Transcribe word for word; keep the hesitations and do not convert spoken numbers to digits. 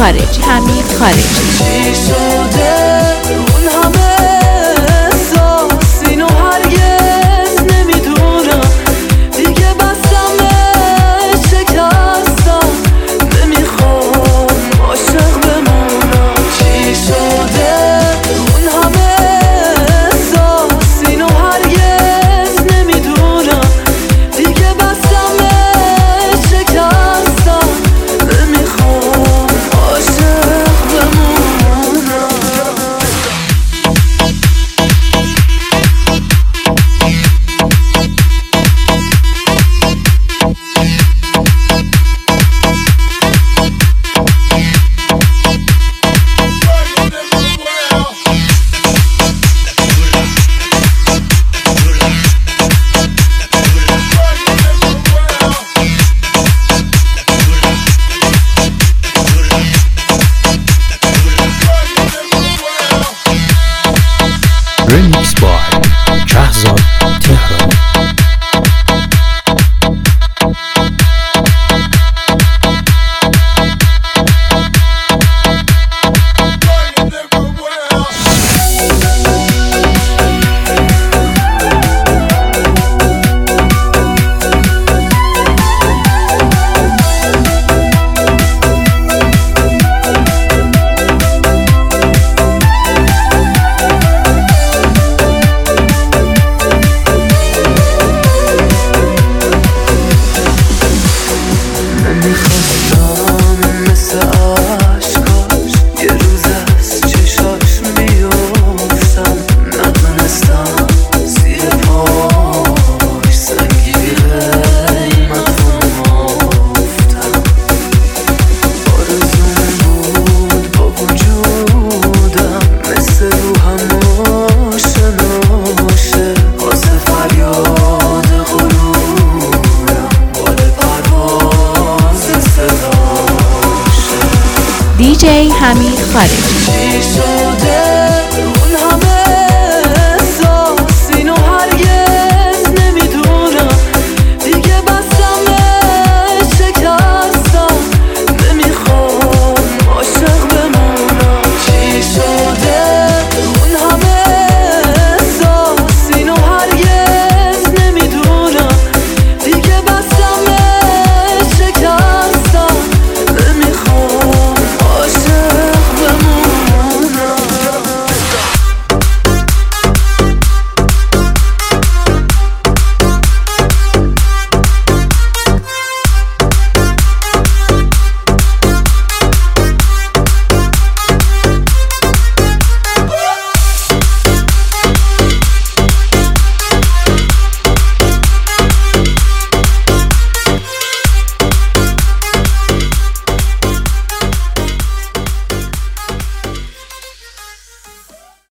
خارجی حمید خارجی چی شده اون همه احساس اینو هرگز نمیدونم دیگه بستم به شکستم نمیخوام عاشق بمونم چی شده اون همه احساس اینو هرگز نمیدونم دیگه بستم به شکستم نمیخوام عاشق بمونم Remix by Shahzad Tehran. نمیخواستم مثل عشقاش یه روز از چشاش بیفتم ندونستم زیر پاش سنگی قیمت مفتم آرزوم بود با وجودم مثل روحم آشناشه واسه فریاد غرورم بال پرواز صداشه دی جی حمید خارجی چی شده